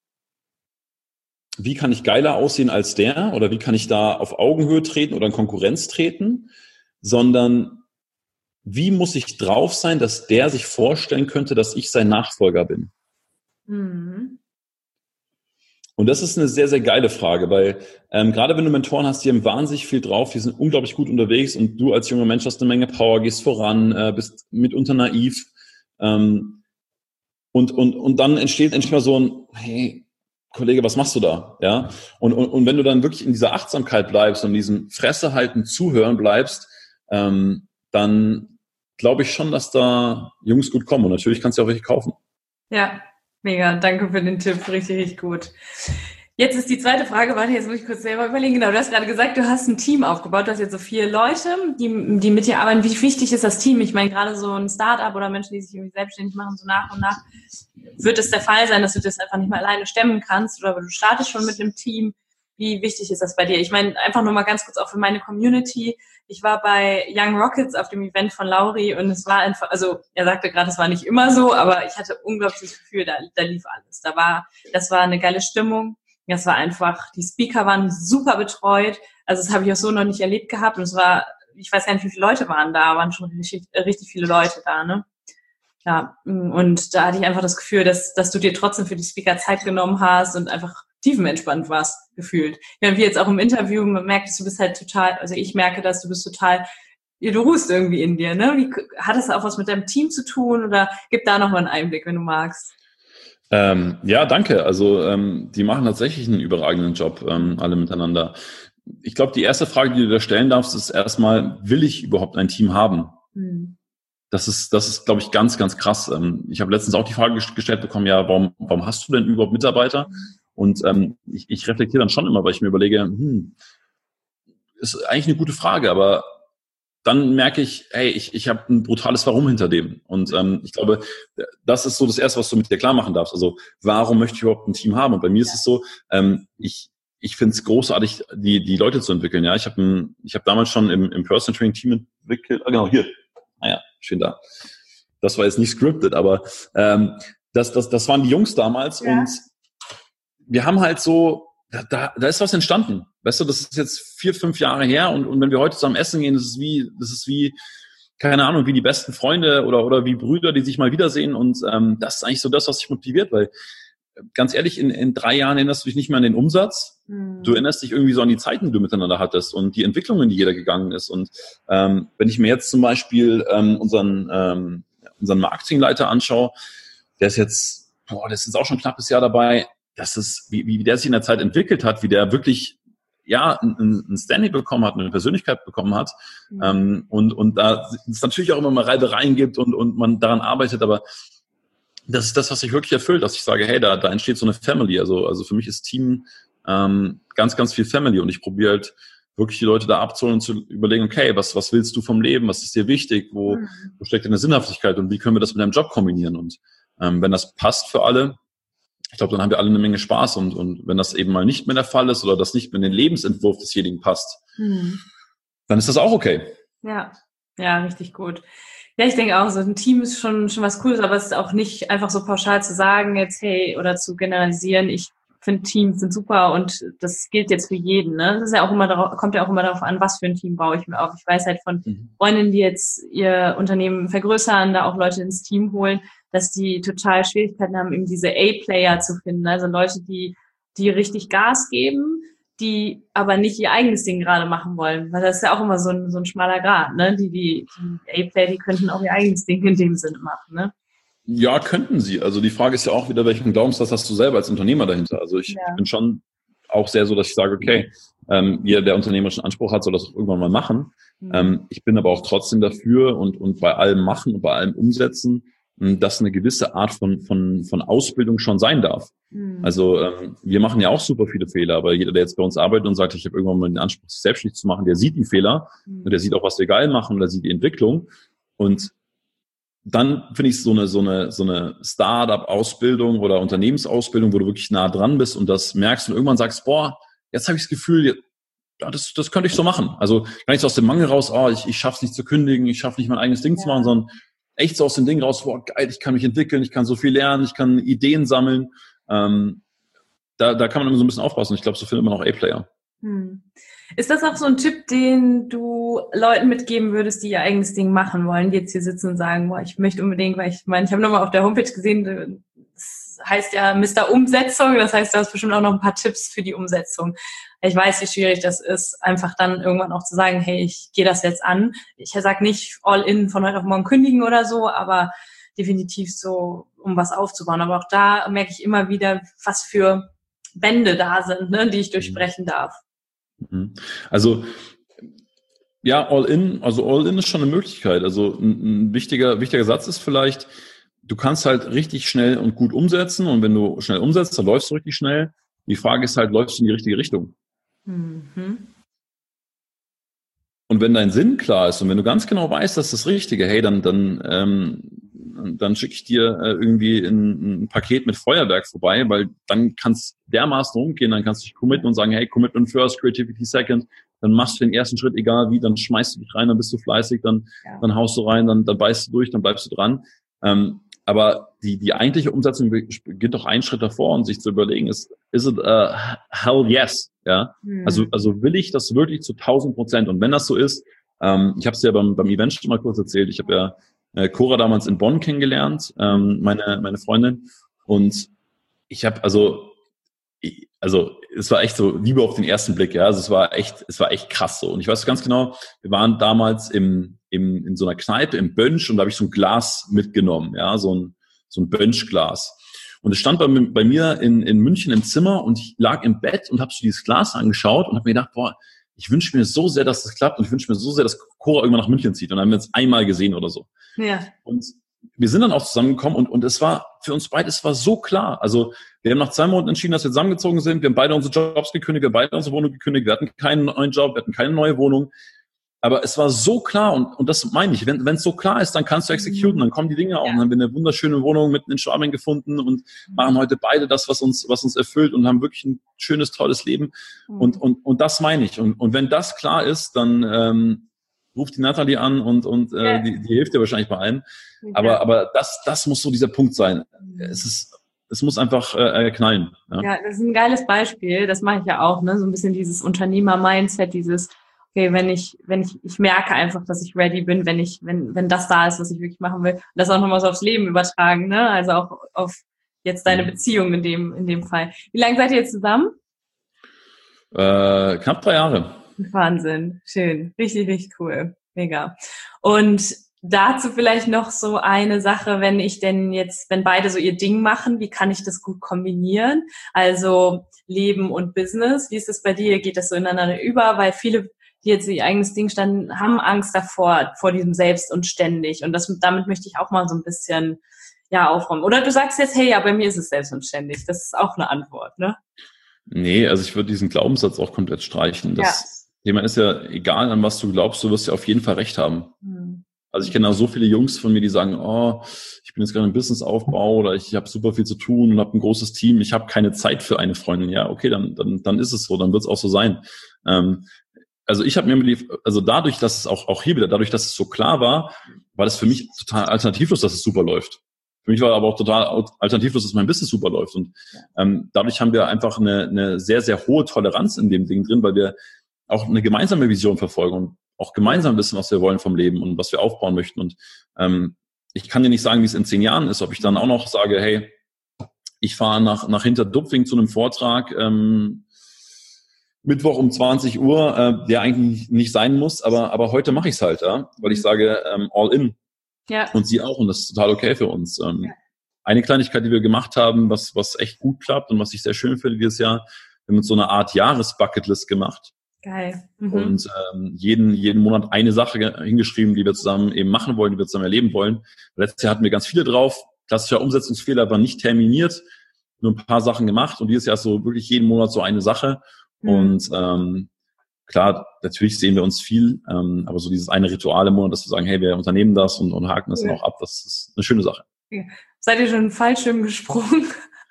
wie kann ich geiler aussehen als der oder wie kann ich da auf Augenhöhe treten oder in Konkurrenz treten, sondern wie muss ich drauf sein, dass der sich vorstellen könnte, dass ich sein Nachfolger bin? Mhm. Und das ist eine sehr, sehr geile Frage, weil ähm, gerade wenn du Mentoren hast, die haben wahnsinnig viel drauf, die sind unglaublich gut unterwegs und du als junger Mensch hast eine Menge Power, gehst voran, äh, bist mitunter naiv ähm, und, und, und dann entsteht endlich mal so ein, hey, Kollege, was machst du da? Ja. Und, und, und wenn du dann wirklich in dieser Achtsamkeit bleibst und in diesem Fresse halten, zuhören bleibst, ähm, dann glaube ich schon, dass da Jungs gut kommen. Und natürlich kannst du auch welche kaufen. Ja, mega. Danke für den Tipp. Richtig, richtig gut. Jetzt ist die zweite Frage, warte, jetzt muss ich kurz selber überlegen. Genau, du hast gerade gesagt, du hast ein Team aufgebaut. Du hast jetzt so vier Leute, die, die mit dir arbeiten. Wie wichtig ist das Team? Ich meine, gerade so ein Startup oder Menschen, die sich irgendwie selbstständig machen, so nach und nach, wird es der Fall sein, dass du das einfach nicht mehr alleine stemmen kannst oder du startest schon mit einem Team. Wie wichtig ist das bei dir? Ich meine, einfach nur mal ganz kurz auch für meine Community. Ich war bei Young Rockets auf dem Event von Lauri und es war einfach, also er sagte gerade, es war nicht immer so, aber ich hatte unglaublich das Gefühl, da, da lief alles. Da war, das war eine geile Stimmung. Das war einfach, die Speaker waren super betreut. Also das habe ich auch so noch nicht erlebt gehabt. Und es war, ich weiß gar nicht, wie viele Leute waren da, waren schon richtig, richtig viele Leute da, ne? Ja, und da hatte ich einfach das Gefühl, dass, dass du dir trotzdem für die Speaker Zeit genommen hast und einfach tiefenentspannt warst, gefühlt. Ja, wie jetzt auch im Interview, man merkt, dass du bist halt total, also ich merke, dass du bist total, du ruhst irgendwie in dir, ne? Wie, hat das auch was mit deinem Team zu tun oder gib da nochmal einen Einblick, wenn du magst? Ähm, ja, danke. Also ähm, die machen tatsächlich einen überragenden Job, ähm, alle miteinander. Ich glaube, die erste Frage, die du da stellen darfst, ist erstmal, will ich überhaupt ein Team haben? Hm. Das ist, das ist, glaube ich, ganz, ganz krass. Ich habe letztens auch die Frage gestellt bekommen, ja, warum, warum hast du denn überhaupt Mitarbeiter? Und ähm, ich, ich reflektiere dann schon immer, weil ich mir überlege, hm, ist eigentlich eine gute Frage, aber dann merke ich, hey, ich, ich habe ein brutales Warum hinter dem. Und ähm, ich glaube, das ist so das Erste, was du mit dir klar machen darfst. Also, warum möchte ich überhaupt ein Team haben? Und bei mir ist es so, ähm, ich ich finde es großartig, die die Leute zu entwickeln. Ja, ich habe ein, ich habe damals schon im, im Personal Training Team entwickelt. Ah, genau, hier. Ah ja, schön da. Das war jetzt nicht scripted, aber ähm, das, das, das waren die Jungs damals ja. Und wir haben halt so, da, da, da ist was entstanden. Weißt du, das ist jetzt vier, fünf Jahre her und, und wenn wir heute zusammen essen gehen, das ist wie, das ist wie, keine Ahnung, wie die besten Freunde oder, oder wie Brüder, die sich mal wiedersehen und ähm, das ist eigentlich so das, was dich motiviert, weil ganz ehrlich, in, in drei Jahren erinnerst du dich nicht mehr an den Umsatz. Mhm. Du erinnerst dich irgendwie so an die Zeiten, die du miteinander hattest und die Entwicklungen, die jeder gegangen ist. Und ähm, wenn ich mir jetzt zum Beispiel ähm, unseren, ähm, unseren Marketingleiter anschaue, der ist jetzt, boah, der ist jetzt auch schon ein knappes Jahr dabei. Das ist, wie, wie der sich in der Zeit entwickelt hat, wie der wirklich ja ein, ein Standing bekommen hat, eine Persönlichkeit bekommen hat. Mhm. Ähm, und, und da es natürlich auch immer mal Reibereien gibt und, und man daran arbeitet, aber das ist das, was sich wirklich erfüllt, dass ich sage, hey, da, da entsteht so eine Family. Also, also für mich ist Team ähm, ganz, ganz viel Family und ich probiere halt wirklich die Leute da abzuholen und zu überlegen, okay, was, was willst du vom Leben? Was ist dir wichtig? Wo, mhm. wo steckt deine Sinnhaftigkeit und wie können wir das mit deinem Job kombinieren? Und ähm, wenn das passt für alle, ich glaube, dann haben wir alle eine Menge Spaß und, und wenn das eben mal nicht mehr der Fall ist oder das nicht mehr in den Lebensentwurf desjenigen passt, mhm. dann ist das auch okay. Ja, ja, richtig gut. Ja, ich denke auch, so ein Team ist schon schon was Cooles, aber es ist auch nicht einfach so pauschal zu sagen jetzt, hey, oder zu generalisieren, ich finde Teams sind super und das gilt jetzt für jeden, ne? Das ist ja auch immer darauf, kommt ja auch immer darauf an, was für ein Team baue ich mir auf. Ich weiß halt von Freundinnen, die jetzt ihr Unternehmen vergrößern, da auch Leute ins Team holen, dass die total Schwierigkeiten haben, eben diese A-Player zu finden. Also Leute, die, die richtig Gas geben, die aber nicht ihr eigenes Ding gerade machen wollen. Weil das ist ja auch immer so ein, so ein schmaler Grat, ne? Die, die, die A-Player, die könnten auch ihr eigenes Ding in dem Sinne machen, ne? Ja, könnten sie. Also die Frage ist ja auch wieder, welchen Glaubenssatz hast du selber als Unternehmer dahinter? Also ich, ja. ich bin schon auch sehr so, dass ich sage, okay, ähm, jeder, der unternehmerischen Anspruch hat, soll das auch irgendwann mal machen. Mhm. Ähm, ich bin aber auch trotzdem dafür und, und bei allem machen und bei allem umsetzen, dass eine gewisse Art von, von, von Ausbildung schon sein darf. Mhm. Also ähm, wir machen ja auch super viele Fehler, aber jeder, der jetzt bei uns arbeitet und sagt, ich habe irgendwann mal den Anspruch, sich selbstständig zu machen, der sieht die Fehler mhm. und der sieht auch, was wir geil machen und der sieht die Entwicklung. Und dann finde ich so eine, so eine, so eine Start-up-Ausbildung oder Unternehmensausbildung, wo du wirklich nah dran bist und das merkst und irgendwann sagst, boah, jetzt habe ich das Gefühl, ja, das, das könnte ich so machen. Also gar nicht so aus dem Mangel raus, oh, ich, ich schaffe es nicht zu kündigen, ich schaffe nicht mein eigenes Ding ja. zu machen, sondern echt so aus dem Ding raus, boah, geil, ich kann mich entwickeln, ich kann so viel lernen, ich kann Ideen sammeln. Ähm, da, da kann man immer so ein bisschen aufpassen. Ich glaube, so findet man auch A-Player. Hm. Ist das auch so ein Tipp, den du Leuten mitgeben würdest, die ihr eigenes Ding machen wollen, die jetzt hier sitzen und sagen, boah, ich möchte unbedingt, weil ich meine, ich habe nochmal auf der Homepage gesehen, das heißt ja Mister Umsetzung, das heißt, du hast bestimmt auch noch ein paar Tipps für die Umsetzung. Ich weiß, wie schwierig das ist, einfach dann irgendwann auch zu sagen, hey, ich gehe das jetzt an. Ich sage nicht all in von heute auf morgen kündigen oder so, aber definitiv so, um was aufzubauen. Aber auch da merke ich immer wieder, was für Wände da sind, ne, die ich durchbrechen darf. Also ja, all in, also all in ist schon eine Möglichkeit. Also ein, ein wichtiger, wichtiger Satz ist vielleicht, du kannst halt richtig schnell und gut umsetzen und wenn du schnell umsetzt, dann läufst du richtig schnell. Die Frage ist halt, läufst du in die richtige Richtung? Mhm. Und wenn dein Sinn klar ist und wenn du ganz genau weißt, das ist das Richtige, hey, dann dann ähm, dann schicke ich dir äh, irgendwie ein, ein Paket mit Feuerwerk vorbei, weil dann kannst dermaßen umgehen, dann kannst du dich committen und sagen, hey, Commitment first, Creativity second, dann machst du den ersten Schritt, egal wie, dann schmeißt du dich rein, dann bist du fleißig, dann ja. dann haust du rein, dann dann beißt du durch, dann bleibst du dran. Ähm, aber die die eigentliche Umsetzung geht doch einen Schritt davor und sich zu überlegen, ist is it a hell yes, ja? Mhm. Also also will ich das wirklich zu tausend Prozent und wenn das so ist, ähm, ich habe es ja beim beim Event schon mal kurz erzählt, ich habe ja äh, Cora damals in Bonn kennengelernt, ähm, meine meine Freundin und ich habe also ich, also es war echt so Liebe auf den ersten Blick, ja, also es war echt es war echt krass so und ich weiß ganz genau, wir waren damals im im in so einer Kneipe im Bönsch und da habe ich so ein Glas mitgenommen, ja, so ein so ein Bönschglas. Und es stand bei, bei mir in in München im Zimmer und ich lag im Bett und habe so dieses Glas angeschaut und habe mir gedacht, boah, ich wünsche mir so sehr, dass das klappt und ich wünsche mir so sehr, dass Cora irgendwann nach München zieht und dann haben wir uns einmal gesehen oder so. Ja. Und wir sind dann auch zusammengekommen und und es war für uns beide, es war so klar. Also wir haben nach zwei Monaten entschieden, dass wir zusammengezogen sind. Wir haben beide unsere Jobs gekündigt, wir haben beide unsere Wohnung gekündigt. Wir hatten keinen neuen Job, wir hatten keine neue Wohnung. Aber es war so klar und, und das meine ich, wenn wenn es so klar ist, dann kannst du executen, dann kommen die Dinge auch. Ja. Und dann haben wir eine wunderschöne Wohnung mitten in Schwabing gefunden und machen heute beide das, was uns was uns erfüllt und haben wirklich ein schönes, tolles Leben. Mhm. Und und und das meine ich. Und und wenn das klar ist, dann ähm, ruft die Nathalie an und und äh, ja. die, die hilft dir wahrscheinlich bei allem. Ja. Aber aber das das muss so dieser Punkt sein. Mhm. Es ist Es muss einfach äh, knallen. Ja. Ja, das ist ein geiles Beispiel. Das mache ich ja auch, ne? So ein bisschen dieses Unternehmer-Mindset, dieses okay, wenn ich, wenn ich, ich merke einfach, dass ich ready bin, wenn ich, wenn, wenn das da ist, was ich wirklich machen will. Und das auch nochmal so aufs Leben übertragen, ne? Also auch auf jetzt deine Beziehung in dem, in dem Fall. Wie lange seid ihr jetzt zusammen? Äh, knapp drei Jahre. Wahnsinn. Schön. Richtig, richtig cool. Mega. Und dazu vielleicht noch so eine Sache, wenn ich denn jetzt, wenn beide so ihr Ding machen, wie kann ich das gut kombinieren? Also Leben und Business. Wie ist das bei dir? Geht das so ineinander über? Weil viele, die jetzt ihr eigenes Ding standen, haben Angst davor, vor diesem Selbst und ständig. Und das, damit möchte ich auch mal so ein bisschen, ja, aufräumen. Oder du sagst jetzt, hey, ja, bei mir ist es selbst und ständig. Das ist auch eine Antwort, ne? Nee, also ich würde diesen Glaubenssatz auch komplett streichen. Das ja. Thema ist ja, egal an was du glaubst, du wirst ja auf jeden Fall recht haben. Hm. Also ich kenne auch so viele Jungs von mir, die sagen, oh, ich bin jetzt gerade im Businessaufbau oder ich habe super viel zu tun und habe ein großes Team, ich habe keine Zeit für eine Freundin. Ja, okay, dann dann dann ist es so, dann wird es auch so sein. Ähm, also ich habe mir die, also dadurch, dass es auch auch hier wieder, dadurch, dass es so klar war, war das für mich total alternativlos, dass es super läuft. Für mich war aber auch total alternativlos, dass mein Business super läuft. Und ähm, dadurch haben wir einfach eine, eine sehr, sehr hohe Toleranz in dem Ding drin, weil wir auch eine gemeinsame Vision verfolgen und auch gemeinsam wissen, was wir wollen vom Leben und was wir aufbauen möchten. Und ähm, ich kann dir nicht sagen, wie es in zehn Jahren ist, ob ich dann auch noch sage, hey, ich fahre nach, nach Hinterdupfing zu einem Vortrag, ähm, Mittwoch um zwanzig Uhr, äh, der eigentlich nicht sein muss, aber, aber heute mache ich es halt, ja, weil ich sage, ähm, all in. Ja. Und sie auch, und das ist total okay für uns. Ähm, ja. Eine Kleinigkeit, die wir gemacht haben, was, was echt gut klappt und was ich sehr schön finde dieses Jahr, wir haben uns so eine Art Jahres-Bucketlist gemacht. Geil. Mhm. Und ähm, jeden, jeden Monat eine Sache hingeschrieben, die wir zusammen eben machen wollen, die wir zusammen erleben wollen. Letztes Jahr hatten wir ganz viele drauf. Klassischer Umsetzungsfehler, war nicht terminiert, nur ein paar Sachen gemacht. Und dieses Jahr ist so wirklich jeden Monat so eine Sache. Mhm. Und ähm, klar, natürlich sehen wir uns viel, ähm, aber so dieses eine Ritual im Monat, dass wir sagen, hey, wir unternehmen das und, und haken das ja. dann auch ab, das ist eine schöne Sache. Ja. Seid ihr schon einen Fallschirm gesprungen?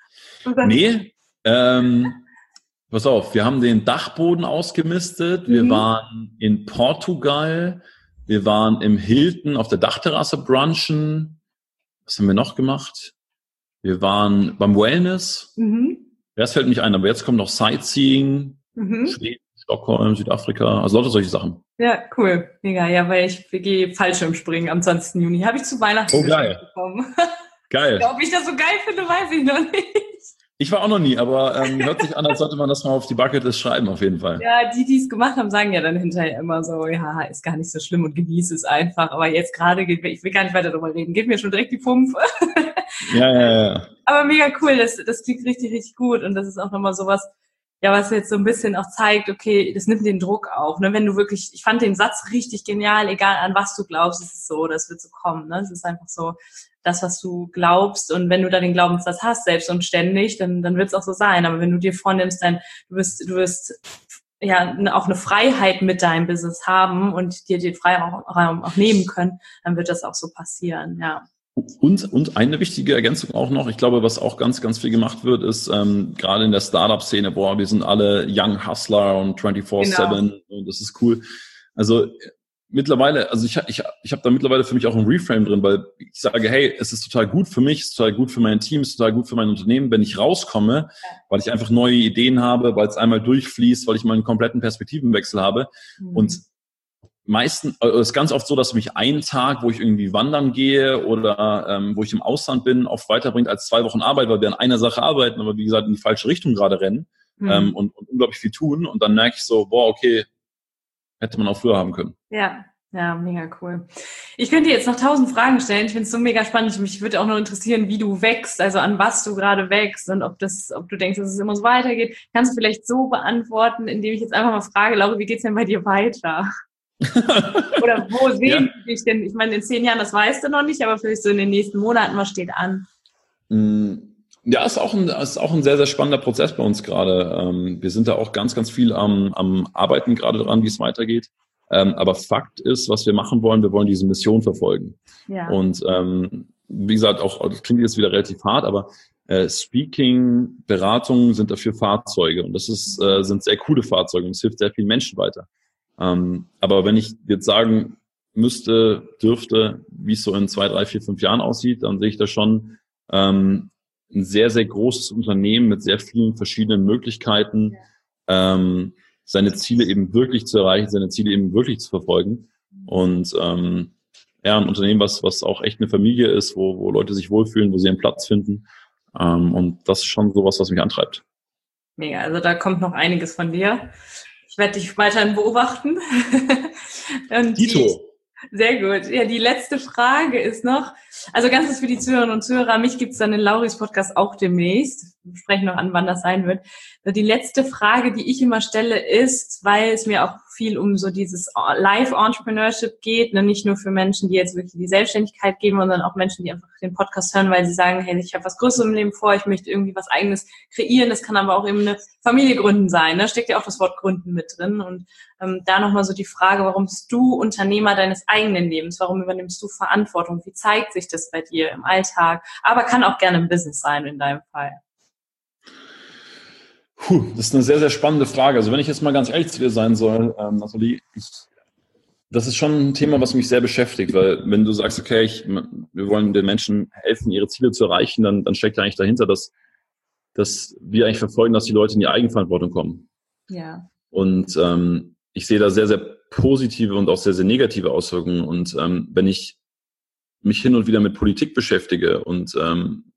Nee, ähm, pass auf, wir haben den Dachboden ausgemistet, wir mhm. waren in Portugal, wir waren im Hilton auf der Dachterrasse brunchen. Was haben wir noch gemacht? Wir waren beim Wellness. Mhm. Das fällt nicht ein, aber jetzt kommt noch Sightseeing, mhm. Schweden, Stockholm, Südafrika, also lauter solche Sachen. Ja, cool. Mega, ja, weil ich gehe Fallschirmspringen am zwanzigsten Juni. Habe ich zu Weihnachten oh, geil. bekommen. Geil. Ob ich das so geil finde, weiß ich noch nicht. Ich war auch noch nie, aber ähm, hört sich an, als sollte man das mal auf die Bucketlist schreiben, auf jeden Fall. Ja, die, die es gemacht haben, sagen ja dann hinterher immer so, ja, ist gar nicht so schlimm und genieß es einfach. Aber jetzt gerade, geht, ich will gar nicht weiter darüber reden, geht mir schon direkt die Pumpe. Ja, ja, ja. Aber mega cool, das, das klingt richtig, richtig gut. Und das ist auch nochmal sowas, ja, was jetzt so ein bisschen auch zeigt, okay, das nimmt den Druck auch. Ne? Wenn du wirklich, ich fand den Satz richtig genial, egal an was du glaubst, es ist so, das wird so kommen. Ne? Es ist einfach so, das, was du glaubst, und wenn du da den Glaubenssatz hast, selbst und ständig, dann, dann wird es auch so sein. Aber wenn du dir vornimmst, dann du wirst, du wirst ja auch eine Freiheit mit deinem Business haben und dir den Freiraum auch nehmen können, dann wird das auch so passieren, ja. Und, und eine wichtige Ergänzung auch noch, ich glaube, was auch ganz, ganz viel gemacht wird, ist ähm, gerade in der Startup-Szene, boah, wir sind alle Young Hustler und vierundzwanzig sieben genau. Und das ist cool. Also mittlerweile, also ich, ich, ich habe da mittlerweile für mich auch ein Reframe drin, weil ich sage, hey, es ist total gut für mich, es ist total gut für mein Team, es ist total gut für mein Unternehmen, wenn ich rauskomme, weil ich einfach neue Ideen habe, weil es einmal durchfließt, weil ich mal einen kompletten Perspektivenwechsel habe. Mhm. Und meistens, es ist ganz oft so, dass mich ein Tag, wo ich irgendwie wandern gehe oder ähm, wo ich im Ausland bin, oft weiterbringt als zwei Wochen Arbeit, weil wir an einer Sache arbeiten, aber wie gesagt in die falsche Richtung gerade rennen mhm. ähm, und, und unglaublich viel tun. Und dann merke ich so, boah, okay, hätte man auch früher haben können. Ja, ja, mega cool. Ich könnte jetzt noch tausend Fragen stellen. Ich finde es so mega spannend. Mich würde auch noch interessieren, wie du wächst, also an was du gerade wächst und ob das, ob du denkst, dass es immer so weitergeht. Kannst du vielleicht so beantworten, indem ich jetzt einfach mal frage, Laura, wie geht's denn bei dir weiter? Oder wo sehen ja. Sie dich denn? Ich meine, in zehn Jahren, das weißt du noch nicht, aber vielleicht so in den nächsten Monaten, was steht an? Ja, ist auch ein, ist auch ein sehr, sehr spannender Prozess bei uns gerade. Wir sind da auch ganz, ganz viel am, am Arbeiten gerade dran, wie es weitergeht. Aber Fakt ist, was wir machen wollen, wir wollen diese Mission verfolgen. Ja. Und ähm, wie gesagt, auch das klingt jetzt wieder relativ hart, aber äh, Speaking, Beratungen sind dafür Fahrzeuge. Und das ist, äh, sind sehr coole Fahrzeuge und es hilft sehr vielen Menschen weiter. Ähm, aber wenn ich jetzt sagen müsste, dürfte, wie es so in zwei, drei, vier, fünf Jahren aussieht, dann sehe ich da schon ähm, ein sehr, sehr großes Unternehmen mit sehr vielen verschiedenen Möglichkeiten, ähm, seine Ziele eben wirklich zu erreichen, seine Ziele eben wirklich zu verfolgen. Und ähm, ja, ein Unternehmen, was was auch echt eine Familie ist, wo wo Leute sich wohlfühlen, wo sie ihren Platz finden. Ähm, und das ist schon sowas, was mich antreibt. Mega, also da kommt noch einiges von dir. Ich werde dich weiterhin beobachten. Und Dito. Die, sehr gut. Ja, die letzte Frage ist noch, also ganz kurz für die Zuhörerinnen und Zuhörer, mich gibt's dann in Lauris Podcast auch demnächst. Wir sprechen noch an, wann das sein wird. Die letzte Frage, die ich immer stelle, ist, weil es mir auch viel um so dieses Live-Entrepreneurship geht, ne? Nicht nur für Menschen, die jetzt wirklich die Selbstständigkeit geben, sondern auch Menschen, die einfach den Podcast hören, weil sie sagen, hey, ich habe was Größeres im Leben vor, ich möchte irgendwie was Eigenes kreieren. Das kann aber auch eben eine Familie gründen sein, ne? Steckt ja auch das Wort gründen mit drin. Und ähm, da nochmal so die Frage, warum bist du Unternehmer deines eigenen Lebens? Warum übernimmst du Verantwortung? Wie zeigt sich das bei dir im Alltag? Aber kann auch gerne im Business sein in deinem Fall. Puh, das ist eine sehr, sehr spannende Frage. Also wenn ich jetzt mal ganz ehrlich zu dir sein soll, ähm, Nathalie, ich, das ist schon ein Thema, was mich sehr beschäftigt, weil wenn du sagst, okay, ich, wir wollen den Menschen helfen, ihre Ziele zu erreichen, dann, dann steckt eigentlich dahinter, dass, dass wir eigentlich verfolgen, dass die Leute in die Eigenverantwortung kommen. Ja. Und ähm, ich sehe da sehr, sehr positive und auch sehr, sehr negative Auswirkungen. Und ähm, wenn ich mich hin und wieder mit Politik beschäftige und ähm,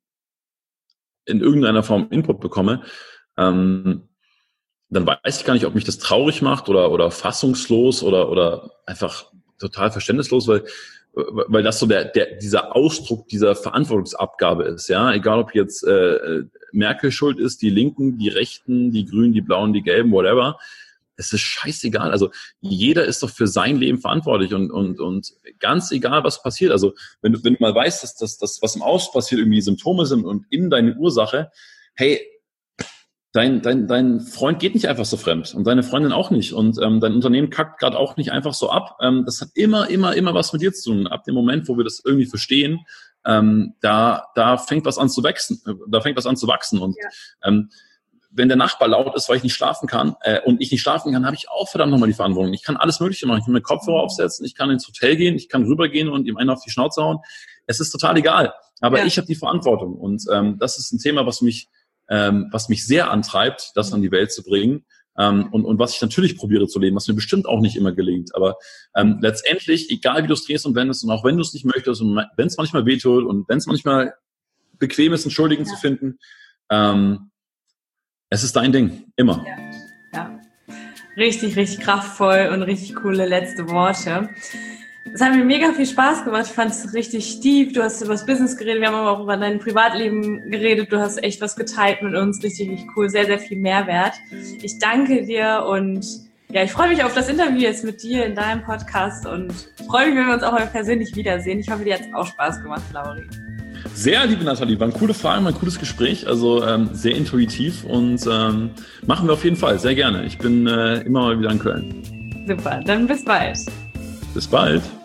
in irgendeiner Form Input bekomme, ähm, dann weiß ich gar nicht, ob mich das traurig macht oder, oder fassungslos oder, oder einfach total verständnislos, weil, weil das so der, der, dieser Ausdruck dieser Verantwortungsabgabe ist, ja, egal ob jetzt äh, Merkel schuld ist, die Linken, die Rechten, die Grünen, die Blauen, die Gelben, whatever. Es ist scheißegal. Also jeder ist doch für sein Leben verantwortlich und, und, und ganz egal, was passiert. Also wenn du, wenn du mal weißt, dass das, dass, was im Außen passiert, irgendwie Symptome sind und in deine Ursache, hey, dein, dein, dein Freund geht nicht einfach so fremd und deine Freundin auch nicht und ähm, dein Unternehmen kackt gerade auch nicht einfach so ab. Ähm, das hat immer, immer, immer was mit dir zu tun. Ab dem Moment, wo wir das irgendwie verstehen, ähm, da, da fängt was an zu wachsen. Da fängt was an zu wachsen und ja. ähm, wenn der Nachbar laut ist, weil ich nicht schlafen kann äh, und ich nicht schlafen kann, habe ich auch verdammt nochmal die Verantwortung. Ich kann alles Mögliche machen. Ich kann mir Kopfhörer aufsetzen, ich kann ins Hotel gehen, ich kann rübergehen und ihm einen auf die Schnauze hauen. Es ist total egal. Aber ja. ich habe die Verantwortung. Und ähm, das ist ein Thema, was mich, ähm, was mich sehr antreibt, das an die Welt zu bringen. Ähm, und, und was ich natürlich probiere zu leben, was mir bestimmt auch nicht immer gelingt. Aber ähm, letztendlich, egal wie du es drehst und wendest, und auch wenn du es nicht möchtest und wenn es manchmal wehtut und wenn es manchmal bequem ist, einen Schuldigen ja. zu finden, ähm, es ist dein Ding, immer. Ja, ja. Richtig, richtig kraftvoll und richtig coole letzte Worte. Es hat mir mega viel Spaß gemacht. Ich fand es richtig tief. Du hast über das Business geredet. Wir haben aber auch über dein Privatleben geredet. Du hast echt was geteilt mit uns. Richtig, richtig cool. Sehr, sehr viel Mehrwert. Ich danke dir und ja, ich freue mich auf das Interview jetzt mit dir in deinem Podcast und freue mich, wenn wir uns auch mal persönlich wiedersehen. Ich hoffe, dir hat es auch Spaß gemacht, Lauri. Sehr, liebe Nathalie, waren coole Fragen, war ein cooles Gespräch, also ähm, sehr intuitiv und ähm, machen wir auf jeden Fall, sehr gerne. Ich bin äh, immer mal wieder in Köln. Super, dann bis bald. Bis bald.